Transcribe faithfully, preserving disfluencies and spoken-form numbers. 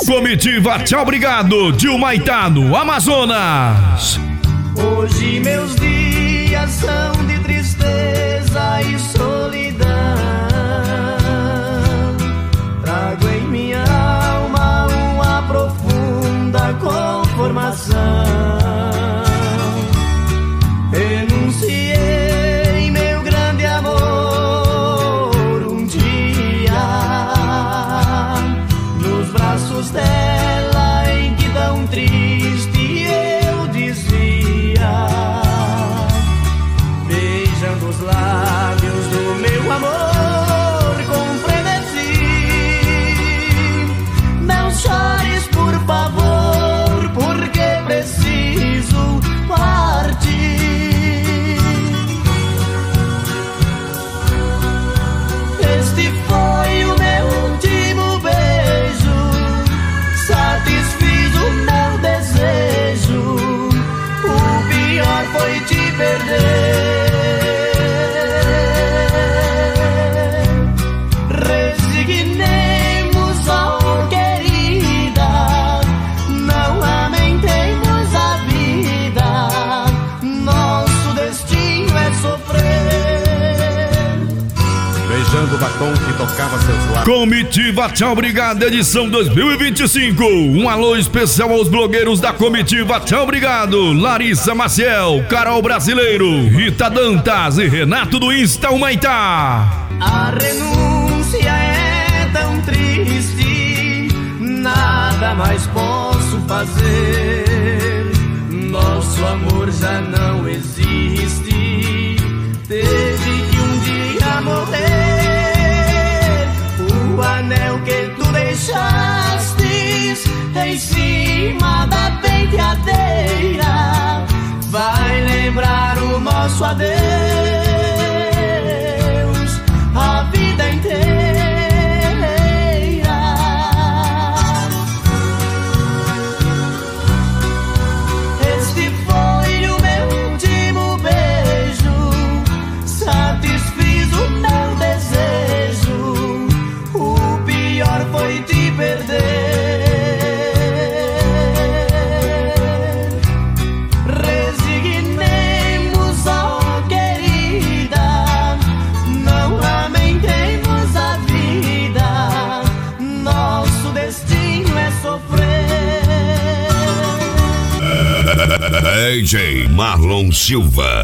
Comitiva Tchau Obrigado de Humaitá, no Amazonas. Hoje meus dias são de tristeza e solidão. Trago em minha alma uma profunda conformação. Renunciei meu grande amor um dia nos braços dela, em que tão triste eu dizia, beijando os lábios do meu amor com frenesi. Não chores, por favor, porque preciso partir. Este foi o meu último beijo, satisfiz o meu desejo. O pior foi te perder. Resignemos, oh querida, não lamentemos a vida. Nosso destino é sofrer. Beijando o batom que tocava seus lábios. Comitiva Tchau Obrigado, edição dois mil e vinte e cinco. Um alô especial aos blogueiros da Comitiva Tchau Obrigado: Larissa Maciel, Carol Brasileiro, Rita Dantas e Renato do Insta Humaitá. A renúncia é tão triste, nada mais posso fazer. Nosso amor já não existe, teve que um dia morrer. O anel que tu deixastes em cima da penteadeira vai lembrar o nosso adeus a vida inteira. Este foi o meu último beijo, satisfiz o meu desejo. O pior foi te perder. Resignemos, oh querida, não lamentemos a vida. Nosso destino é sofrer. D J Marlon Silva.